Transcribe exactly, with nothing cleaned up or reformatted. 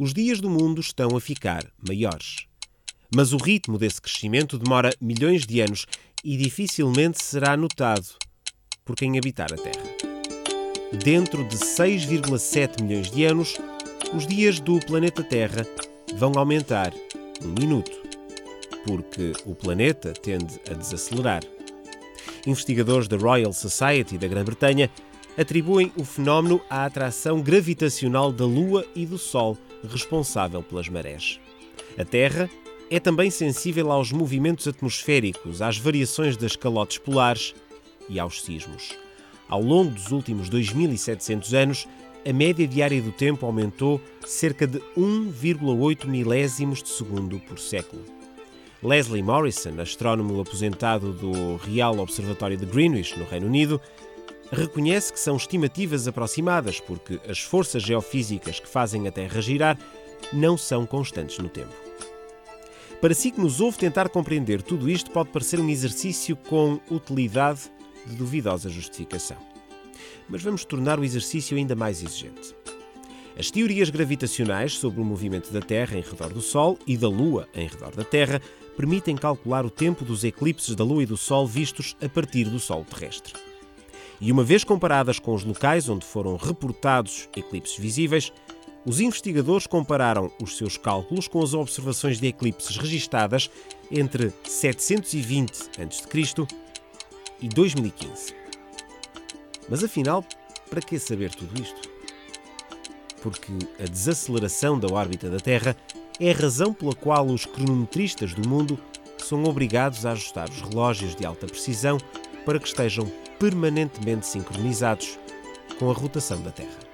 Os dias do mundo estão a ficar maiores. Mas o ritmo desse crescimento demora milhões de anos e dificilmente será notado por quem habitar a Terra. Dentro de seis vírgula sete milhões de anos, os dias do planeta Terra vão aumentar um minuto, porque o planeta tende a desacelerar. Investigadores da Royal Society da Grã-Bretanha atribuem o fenómeno à atração gravitacional da Lua e do Sol, responsável pelas marés. A Terra é também sensível aos movimentos atmosféricos, às variações das calotes polares e aos sismos. Ao longo dos últimos dois mil e setecentos anos, a média diária do tempo aumentou cerca de um vírgula oito milésimos de segundo por século. Leslie Morrison, astrónomo aposentado do Real Observatório de Greenwich, no Reino Unido, reconhece que são estimativas aproximadas porque as forças geofísicas que fazem a Terra girar não são constantes no tempo. Para si que nos ouve, tentar compreender tudo isto pode parecer um exercício com utilidade de duvidosa justificação. Mas vamos tornar o exercício ainda mais exigente. As teorias gravitacionais sobre o movimento da Terra em redor do Sol e da Lua em redor da Terra permitem calcular o tempo dos eclipses da Lua e do Sol vistos a partir do Sol terrestre. E uma vez comparadas com os locais onde foram reportados eclipses visíveis, os investigadores compararam os seus cálculos com as observações de eclipses registadas entre setecentos e vinte antes de Cristo e dois mil e quinze. Mas afinal, para que saber tudo isto? Porque a desaceleração da órbita da Terra é a razão pela qual os cronometristas do mundo são obrigados a ajustar os relógios de alta precisão para que estejam permanentemente sincronizados com a rotação da Terra.